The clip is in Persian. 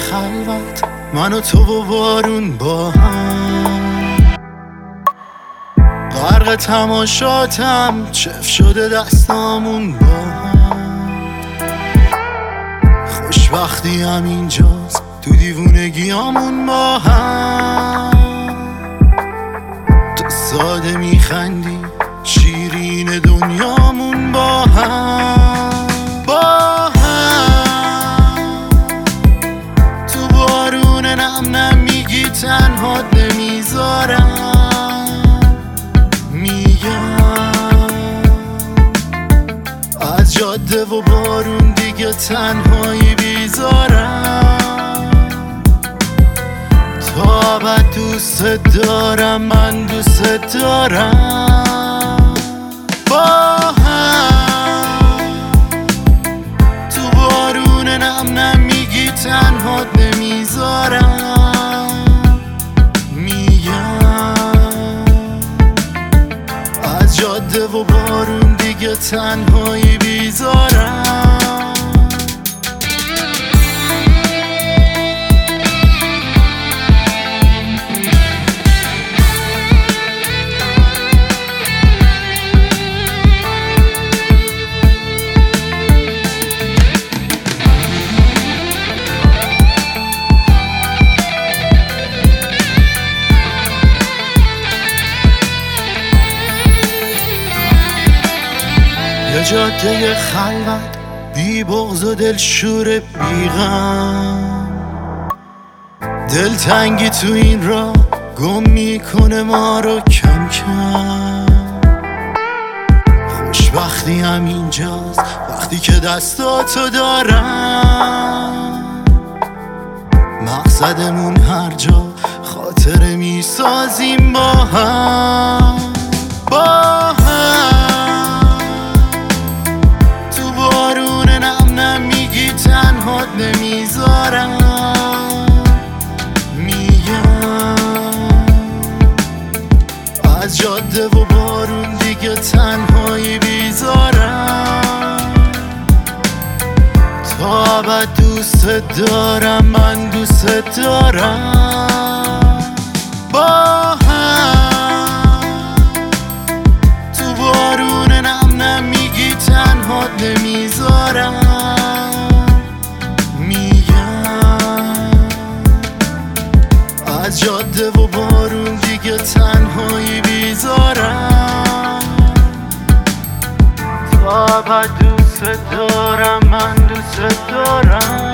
خلوت، من و تو و بارون با هم. غرق تماشاتم، چف شده دستامون با هم. خوشبختی هم اینجاست، تو دیوونگیامون با هم. تو ساده میخندی، شیرین دنیامون با هم. با هم تو بارون نم نم میگی تنهات نمیذارم. میگم از جاده و بارون دیگه تنهایی بیزارم. تا ابد دوست دارم، من دوست دارم. با هم تو بارون نم نم میگی تنهات نمیذارم. میگم از جاده و بارون دیگه تنهایی بیزارم. یه جاده خلوت، بی بغض و دلشور بیغم. دلتنگی تو این راه گم میکنه ما رو کم کم. خوشبختی هم اینجاست وقتی که دستاتو دارم. مقصدمون هر جا خاطره میسازیم با هم. با هم تو بارون نم نم میگی تنهات نمیذارم. میگم از جاده و بارون دیگه تنهایی بیزارم. تا ابد دوست دارم، من دوست دارم. با هم تو بارون نم نم میگی تنهات نمیذارم. میگم از جاده و بارون دیگه تنهایی بیزارم. تا ابد دوست دارم، من دوست دارم.